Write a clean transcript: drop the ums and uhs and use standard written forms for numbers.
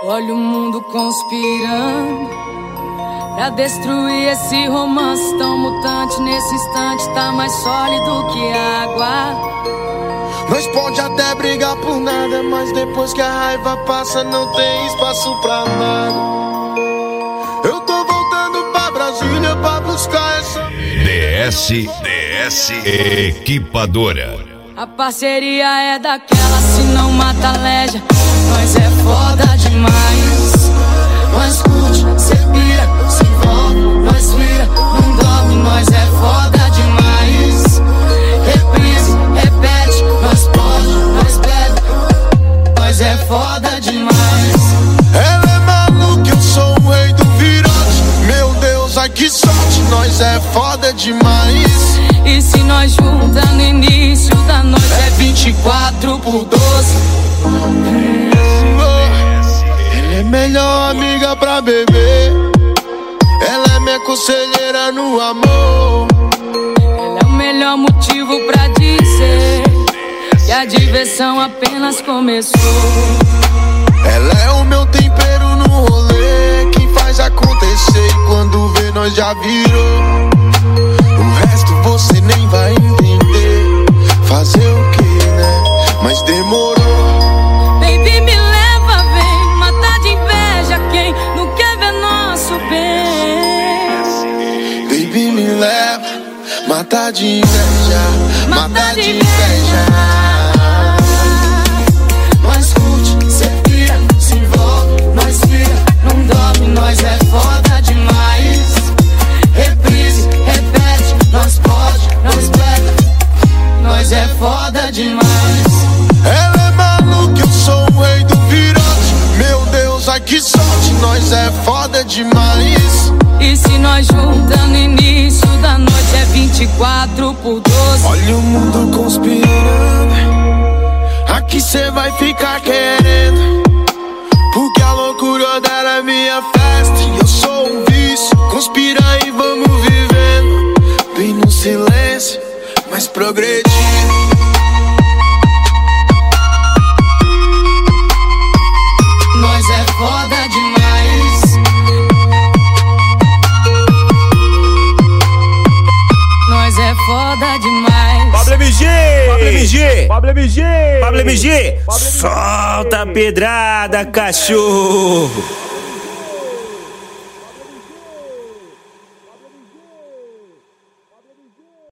Olha o mundo conspirando pra destruir esse romance tão mutante. Nesse instante tá mais sólido que água. Nós pode até brigar por nada, mas depois que a raiva passa não tem espaço pra nada. Eu tô voltando pra Brasília pra buscar essa DS Equipadora. A parceria é daquela, se não mata leja. Nós é foda demais. Nós curte, cê pira, se envolve, nós vira, não dorme. Nós é foda demais. Reprise, repete, nós pode, nós bebe. Nós é foda demais. Ela é maluca, eu sou o rei do virote. Meu Deus, ai que sorte, nós é foda demais. E se nós junta no início da noite é 24 por 12. Ela é melhor amiga pra beber. Ela é minha conselheira no amor. Ela é o melhor motivo pra dizer que a diversão apenas começou. Ela é o meu tempero no rolê, quem faz acontecer e quando vê nós já virou. O resto você nem vai entender. Fazer o que, né? Mas demorou. Baby, me leva, vem matar de inveja quem não quer ver nosso bem. Baby, me leva, matar de inveja, matar de inveja. Nós curte, cê pira, se envolve, nós vira, não dorme, nós é foda demais. Reprise, repete, nós pode, nós pega, nós é foda demais. Ela é maluca, eu sou o rei do virote. Meu Deus, ai que sorte, nós é foda demais. E se nós junta no início da noite é 24 por 12. Olha o mundo conspirando, aqui cê vai ficar querendo. Porque a loucura dela é minha festa e eu sou um vício. Conspira e vamos vivendo, bem no silêncio, mas progredindo. Nós é foda demais. Nós é foda demais. Pablo MG, Pablo MG, Pablo MG, solta a pedrada, cachorro.